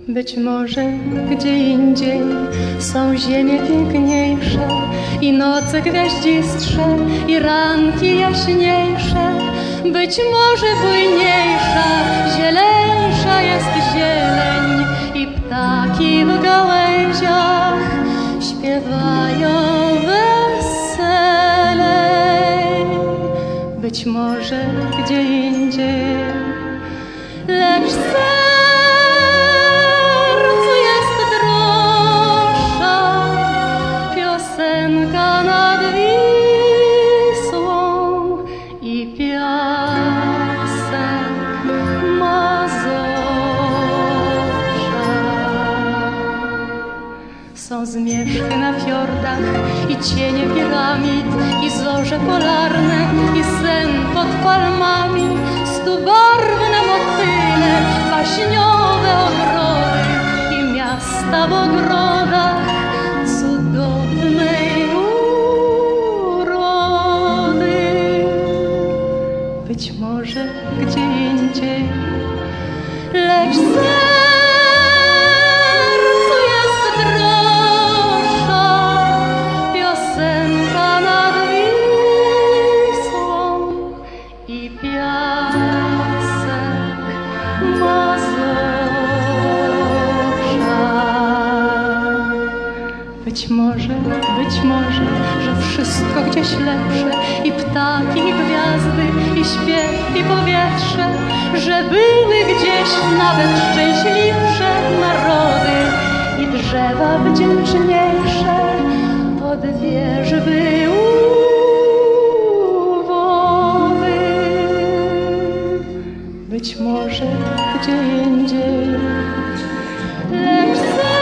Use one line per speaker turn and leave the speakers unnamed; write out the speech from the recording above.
Być może gdzie indziej są ziemie piękniejsze i noce gwiaździstsze i ranki jaśniejsze. Być może bujniejsza, zieleńsza jest zieleń i ptaki w gałęziach śpiewają weselej. Być może gdzie indziej, lecz sercu jest droższa piosenka nad Wisłą i piasek Mazowsza. Są zmierzchy na fiordach i cienie piramid i zorze polarne i sen pod palmami, stubarwne motyle, baśniowe ogrody i miasta w ogrodach cudownej urody. Być może gdzie indziej, lecz sercu jest droższa piosenka nad Wisłą i piasek Mazowsza. Być może, że wszystko gdzieś lepsze i ptaki, i gwiazdy, i śpiew, i powietrze, że były gdzieś nawet szczęśliwsze narody i drzewa wdzięczniejsze od wierzby u wody. Być może gdzie indziej, lecz